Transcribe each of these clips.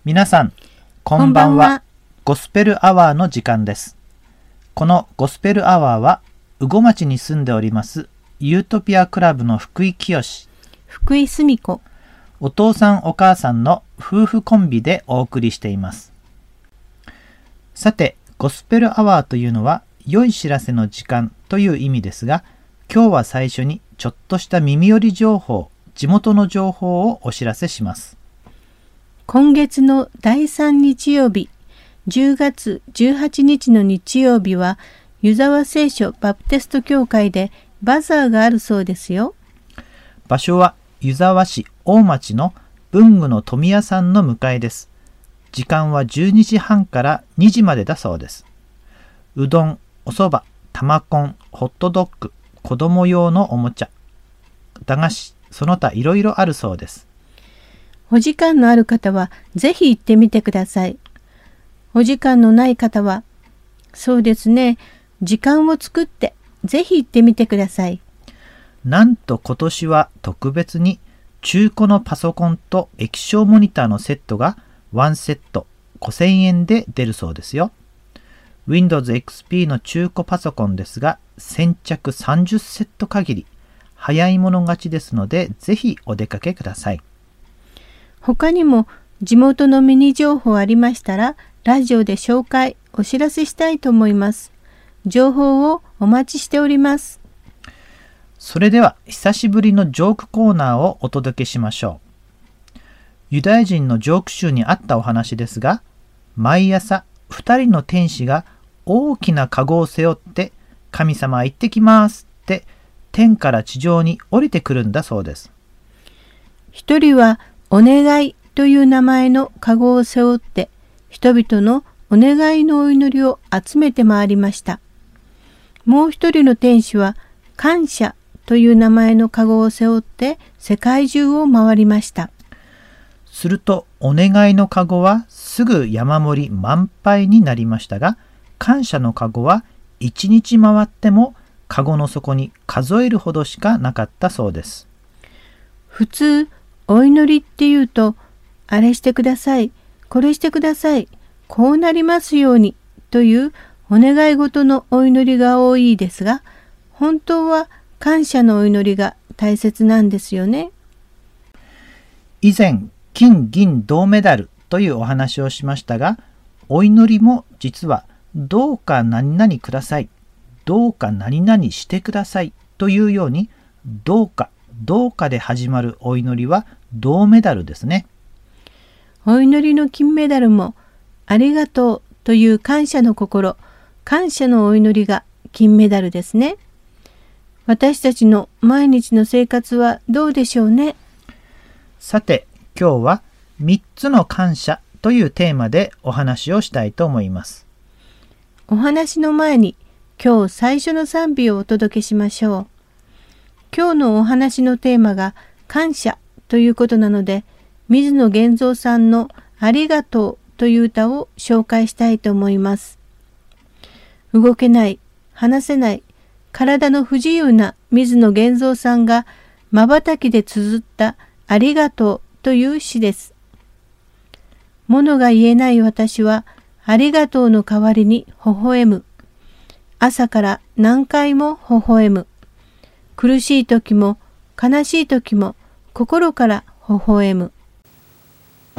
皆さん、こんばんは。ゴスペルアワーの時間です。このゴスペルアワーは、羽後町に住んでおりますユートピアクラブの福井清、 福井澄子、 お父さんお母さんの夫婦コンビでお送りしています。さて、ゴスペルアワーというのは、良い知らせの時間という意味ですが、今日は最初にちょっとした耳寄り情報、地元の情報をお知らせします。 今月の第3日曜日、10月18日の日曜日は、湯沢聖書バプテスト教会でバザーがあるそうですよ。 場所は湯沢市大町の文具の富屋さんの向かいです。時間は12時半から2時までだそうです。うどん、おそば、玉こん、ホットドッグ、子供用のおもちゃ、駄菓子、その他いろいろあるそうです。 お時間のある方はぜひ行ってみてください。お時間のない方は、そうですね、時間を作ってぜひ行ってみてください。 なんと今年は特別に中古のパソコンと液晶モニターのセットが1セット5000円で出るそうですよ。Windows XP の中古パソコンですが、先着30セット限り、早い者勝ちですので、ぜひお出かけください。 他にも地元のミニ情報ありましたら、ラジオで紹介、お知らせしたいと思います。情報をお待ちしております。 それでは、久しぶりのジョークコーナーをお届けしましょう。ユダヤ人のジョーク集にあったお話ですが、毎朝2人の天使が大きなカゴを背負って、神様行ってきますって天から地上に降りてくるんだそうです。 一人はお願いという名前のカゴを背負って、人々のお願いのお祈りを集めて回りました。もう一人の天使は感謝という名前のカゴを背負って世界中を回りました。 するとお願いのカゴはすぐ山盛り満杯になりましたが、感謝のカゴは一日回ってもカゴの底に数えるほどしかなかったそうです。 普通お祈りっていうと、あれしてください、これしてください、こうなりますようにというお願い事のお祈りが多いですが、本当は感謝のお祈りが大切なんですよね。 以前、金銀銅メダルというお話をしましたが、お祈りも実はどうか何々ください、どうか何々してくださいというように、どうかで始まるお祈りは銅メダルですね。 お祈りの金メダルも、ありがとうという感謝の心、感謝のお祈りが金メダルですね。私たちの毎日の生活はどうでしょうね。 さて、今日は3つの感謝というテーマでお話をしたいと思います。 お話の前に、今日最初の賛美をお届けしましょう。今日のお話のテーマが感謝ということなので、水野源三さんのありがとうという歌を紹介したいと思います。動けない、話せない、体の不自由な水野源三さんが瞬きで綴ったありがとうという詩です。物が言えない私はありがとうの代わりに微笑む。朝から何回も微笑む。苦しい時も悲しい時も心から微笑む。 あ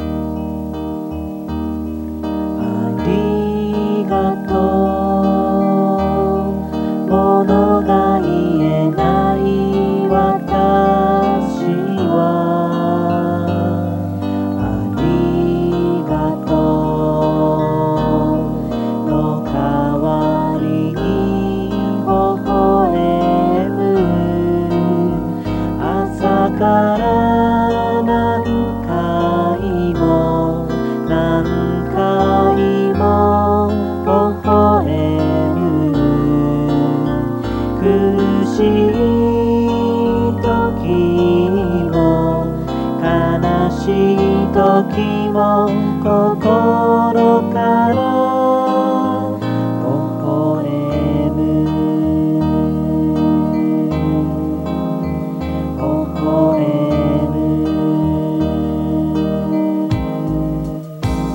りがとう。物が言えない私はありがとうの代わりに微笑む。朝から何回も何回も微笑む。苦しい時も悲しい時も心から微笑む。微笑む。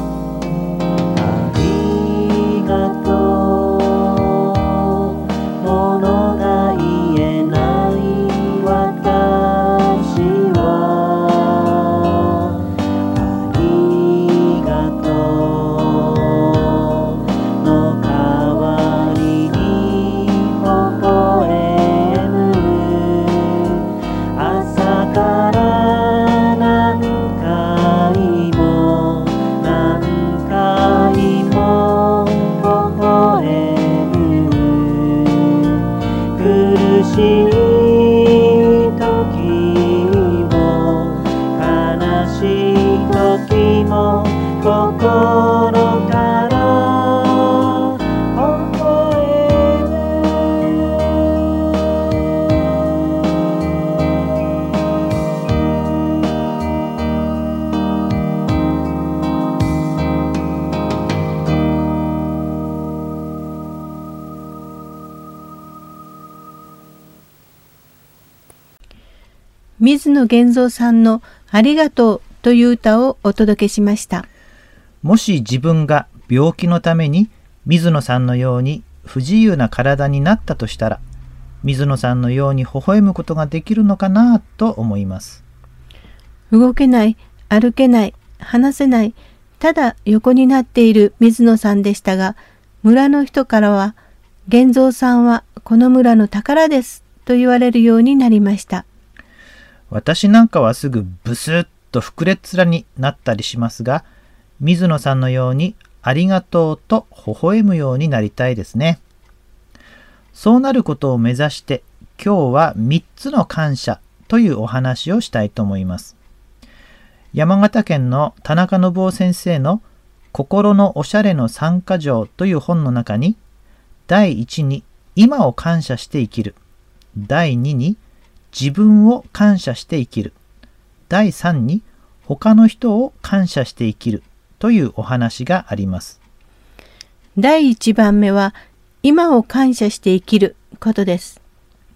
水野源三さんのありがとうという歌をお届けしました。 もし自分が病気のために水野さんのように不自由な体になったとしたら、水野さんのように微笑むことができるのかなと思います。 動けない、歩けない、話せない、ただ横になっている水野さんでしたが、村の人からは、源三さんはこの村の宝ですと言われるようになりました。 私なんかはすぐブスッと膨れっ面になったりしますが、水野さんのようにありがとうと微笑むようになりたいですね。そうなることを目指して、今日は3つの感謝というお話をしたいと思います。山形県の田中信夫先生の心のおしゃれの3か条という本の中に、第1に今を感謝して生きる。第2に自分を感謝して生きる。第3に他の人を感謝して生きるというお話があります。 第1番目は今を感謝して生きることです。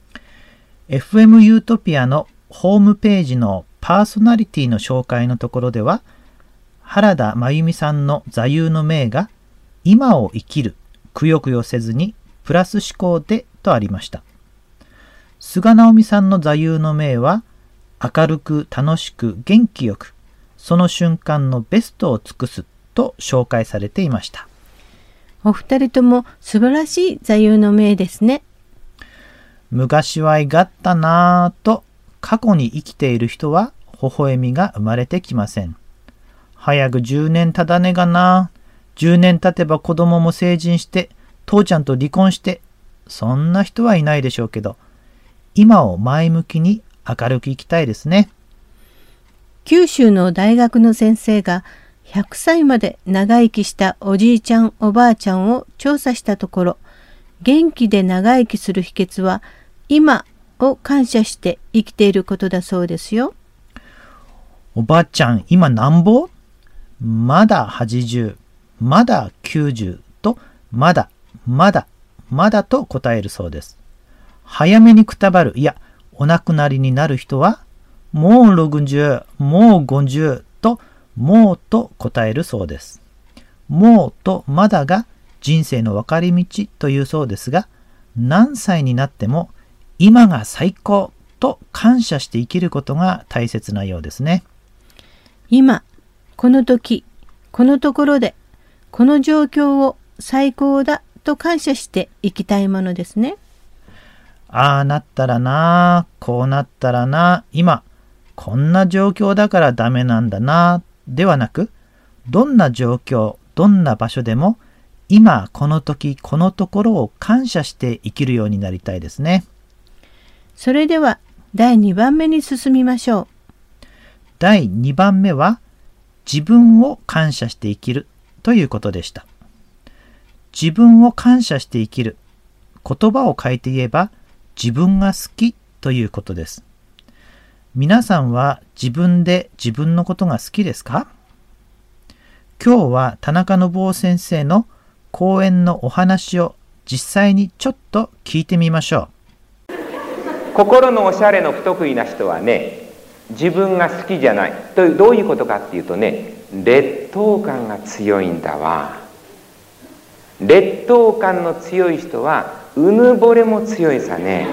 FM ユートピアのホームページのパーソナリティの紹介のところでは、原田真由美さんの座右の銘が今を生きる、くよくよせずにプラス思考でとありました。菅直美さんの座右の銘は明るく楽しく元気よく、その瞬間のベストを尽くすと紹介されていました。 お二人とも素晴らしい座右の銘ですね。 昔はいがったなぁと過去に生きている人は微笑みが生まれてきません。早く10年ただねがな。10年経てば子供も成人して父ちゃんと離婚して、そんな人はいないでしょうけど、今を前向きに明るく生きたいですね。 九州の大学の先生が100歳まで長生きしたおじいちゃんおばあちゃんを調査したところ、元気で長生きする秘訣は今を感謝して生きていることだそうですよ。 おばあちゃん今なんぼ？まだ80、まだ90とまだと答えるそうです。早めにくたばる、いやお亡くなりになる人はもう60、もう50ともうと答えるそうです。もうとまだが人生の分かれ道というそうですが、何歳になっても今が最高と感謝して生きることが大切なようですね。 今、この時、このところで、この状況を最高だと感謝して生きたいものですね。 ああなったらな、こうなったらな、今こんな状況だからダメなんだな、ではなく、どんな状況、どんな場所でも今この時このところを感謝して生きるようになりたいですね。 それでは第2番目に進みましょう。 第2番目は自分を感謝して生きるということでした。自分を感謝して生きる、言葉を変えて言えば自分が好きということです。皆さんは自分で自分のことが好きですか？今日は田中信夫先生の講演のお話を実際にちょっと聞いてみましょう。 心のおしゃれの不得意な人はね、自分が好きじゃないとどういうことかっていうとね、劣等感が強いんだわ。劣等感の強い人はうぬぼれも強いさね。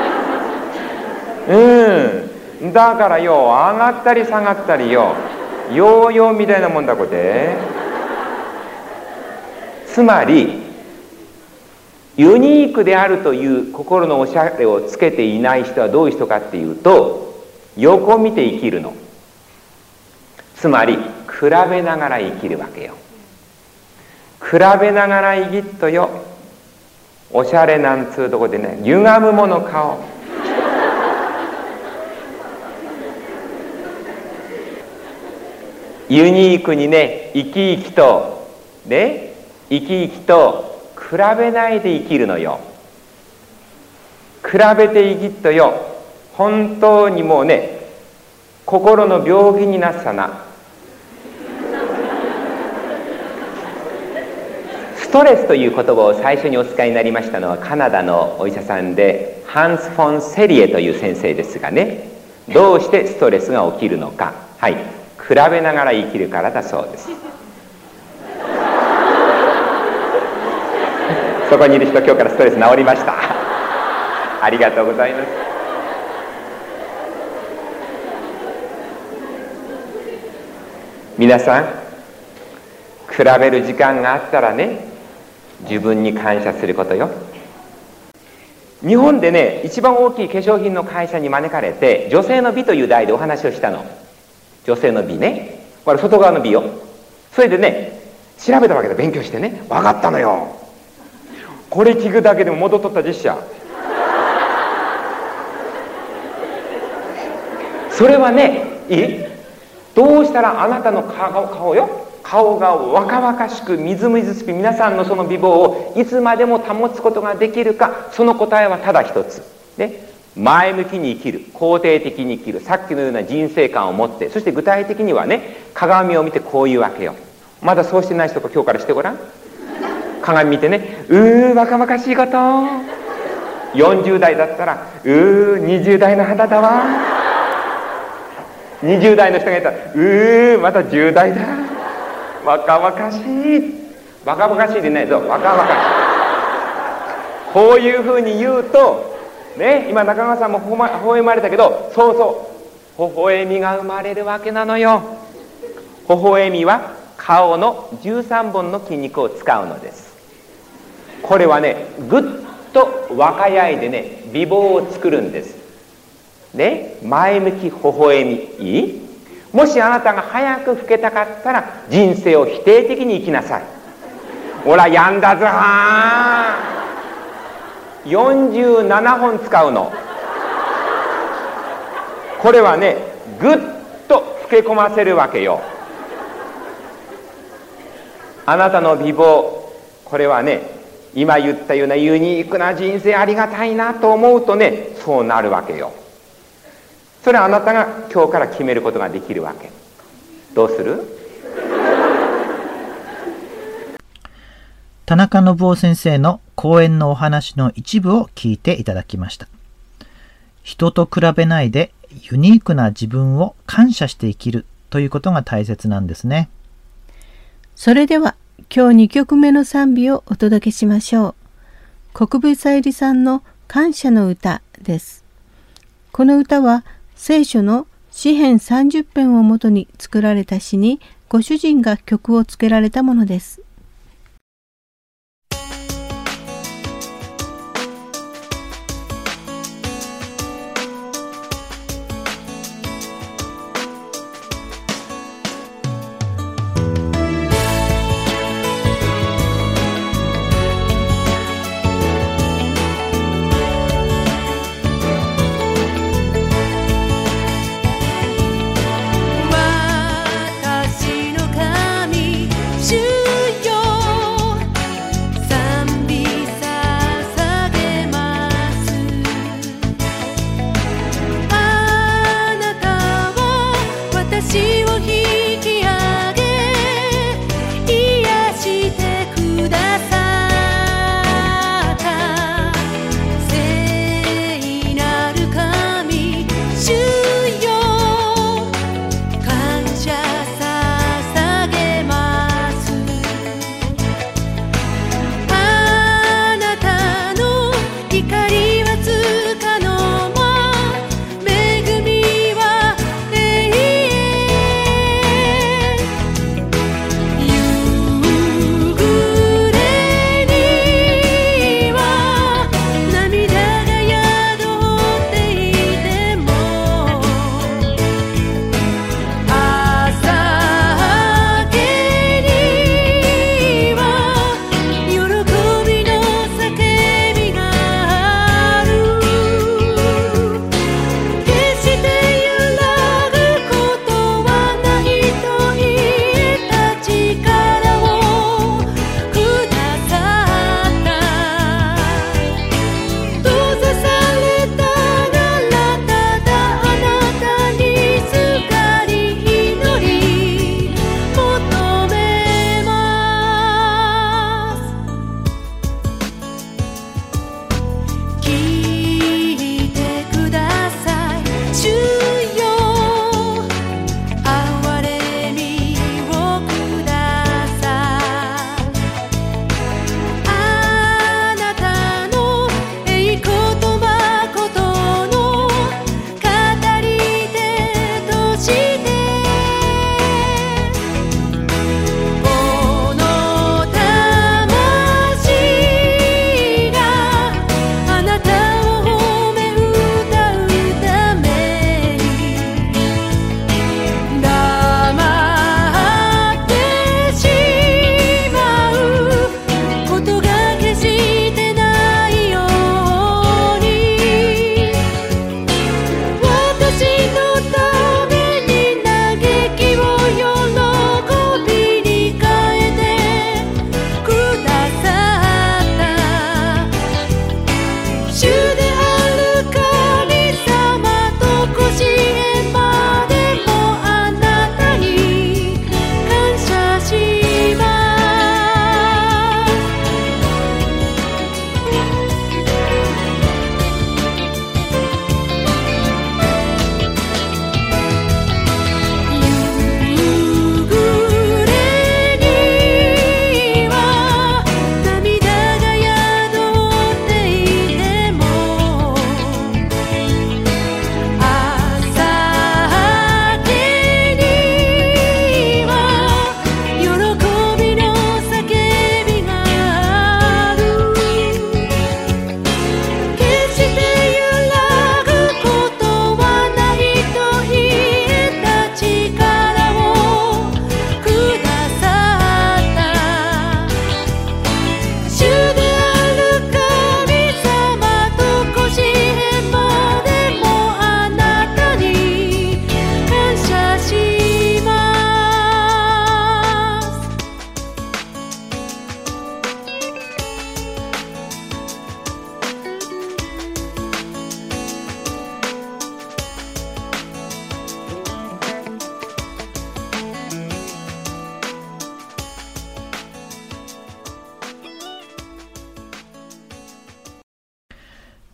だからよ、上がったり下がったりよ、ヨーヨーみたいなもんだこで。つまりユニークであるという心のおしゃれをつけていない人はどういう人かっていうと、横見て生きるの。つまり比べながら生きるわけよ。比べながら生きっとよ、おしゃれなんつうとこでね、歪むもの顔。ユニークにね、生き生きとね、生き生きと比べないで生きるのよ。比べて生きっとよ、本当にもうね、心の病気になっさな。ストレスという言葉を最初にお使いになりましたのはカナダのお医者さんでハンス・フォン・セリエという先生ですがね、 どうしてストレスが起きるのか、はい、比べながら生きるからだそうです。そこにいる人、今日からストレス治りました。ありがとうございます。皆さん、比べる時間があったらね、自分に感謝することよ。日本でね、一番大きい化粧品の会社に招かれて、女性の美という題でお話をしたの。女性の美ね、これ外側の美よ。それでね、調べたわけで、勉強してね、分かったのよ。これ聞くだけでも元取った実写。それはね、どうしたらあなたの顔よ、顔が若々しくみずみずしく、皆さんのその美貌をいつまでも保つことができるか。その答えはただ一つ、ね、前向きに生きる、肯定的に生きる、さっきのような人生観を持って、そして具体的にはね、鏡を見てこういうわけよ。まだそうしてない人が今日からしてごらん。鏡見てね、若々しいこと。40代だったら、20代の肌だわ。20代の人がいたら、また10代だ。若々しい。若々しいでないぞ、若々しい。こういうふうに言うとね、今中川さんも微笑まれたけど、そうそう、微笑みが生まれるわけなのよ。微笑みは顔の13本の筋肉を使うのです。これはね、ぐっと若返いでね、美貌を作るんですね。前向き微笑み。もしあなたが早く老けたかったら、人生を否定的に生きなさい。ほら、やんだぞー。47本使うの。これはね、ぐっと老け込ませるわけよ。あなたの美貌、これはね、今言ったようなユニークな人生ありがたいなと思うとね、そうなるわけよ。それはあなたが今日から決めることができるわけ。どうする？ 田中信夫先生の講演のお話の一部を聞いていただきました。人と比べないでユニークな自分を感謝して生きるということが大切なんですね。 それでは今日2曲目の賛美をお届けしましょう。国分さゆりさんの感謝の歌です。この歌は聖書の詩編30編をもとに作られた詩にご主人が曲をつけられたものです。 私の神主よ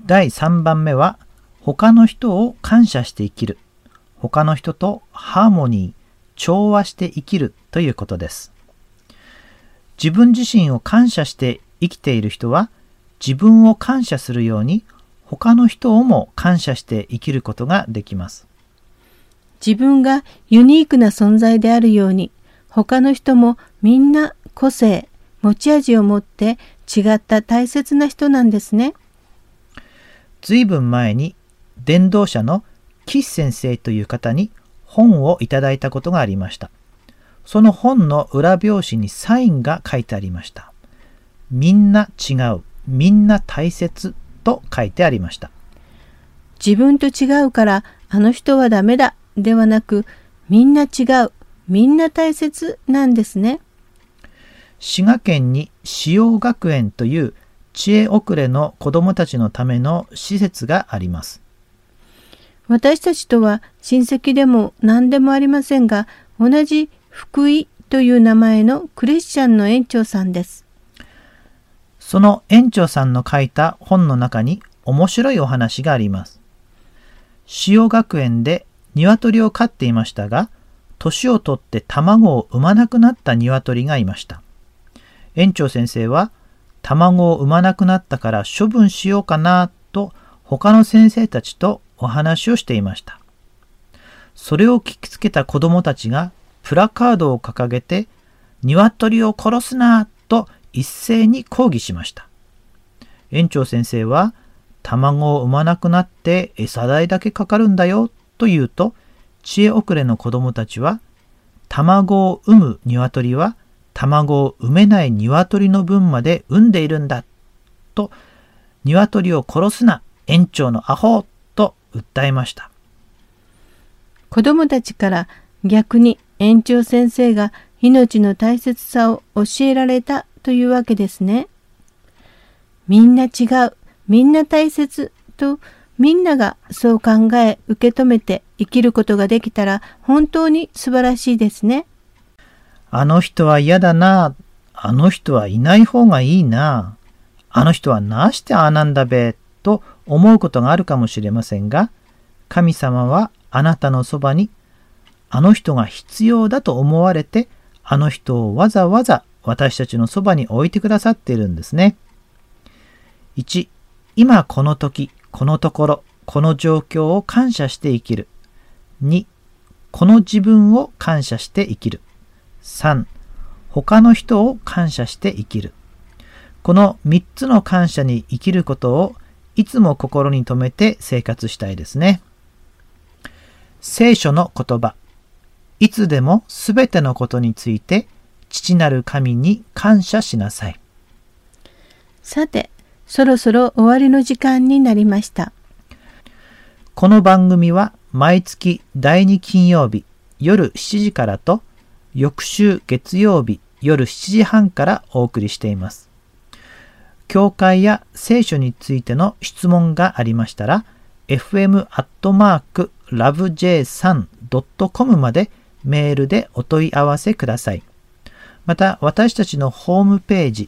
第3番目は、他の人を感謝して生きる。他の人とハーモニー、調和して生きるということです。自分自身を感謝して生きている人は、自分を感謝するように、他の人をも感謝して生きることができます。 自分がユニークな存在であるように、他の人もみんな個性、持ち味を持って違った大切な人なんですね。 ずいぶん前に伝道者の岸先生という方に本をいただいたことがありました。その本の裏表紙にサインが書いてありました。みんな違う、みんな大切と書いてありました。 自分と違うからあの人はダメだではなく、みんな違う、みんな大切なんですね。 滋賀県に至陽学園という知恵遅れの子どもたちのための施設があります。 私たちとは親戚でも何でもありませんが、同じ福井という名前のクリスチャンの園長さんです。 その園長さんの書いた本の中に面白いお話があります。至陽学園で鶏を飼っていましたが、年を取って卵を産まなくなった鶏がいました。園長先生は、卵を産まなくなったから処分しようかなと他の先生たちとお話をしていました。それを聞きつけた子どもたちがプラカードを掲げて、鶏を殺すなと一斉に抗議しました。園長先生は、卵を産まなくなって餌代だけかかるんだよと言うと、知恵遅れの子どもたちは、卵を産む鶏は卵を産めない鶏の分まで産んでいるんだと、鶏を殺すな園長のアホと訴えました。 子どもたちから逆に園長先生が命の大切さを教えられたというわけですね。みんな違う、みんな大切と、みんながそう考え受け止めて生きることができたら本当に素晴らしいですね。 あの人は嫌だな、あの人はいない方がいいな、あの人はなしてああなんだべと思うことがあるかもしれませんが、神様はあなたのそばにあの人が必要だと思われて、あの人をわざわざ私たちのそばに置いてくださっているんですね。1、今この時、このところ、この状況を感謝して生きる。2、この自分を感謝して生きる。3、他の人を感謝して生きる。この3つの感謝に生きることをいつも心に留めて生活したいですね。聖書の言葉。いつでもすべてのことについて父なる神に感謝しなさい。 さて、そろそろ終わりの時間になりました。 この番組は毎月第2金曜日夜7時からと翌週月曜日夜7時半からお送りしています。教会や聖書についての質問がありましたら fm@lovej3.com までメールでお問い合わせください。また私たちのホームページ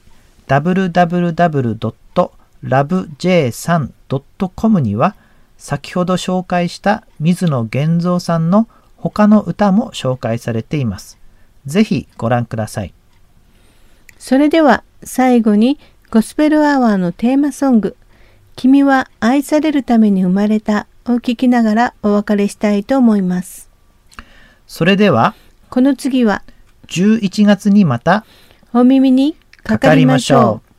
www.lovej3.com には先ほど紹介した水野源三さんの他の歌も紹介されています。ぜひご覧ください。 それでは最後にゴスペルアワーのテーマソング、君は愛されるために生まれたを聴きながらお別れしたいと思います。 それではこの次は 11月にまたお耳にかかりましょう。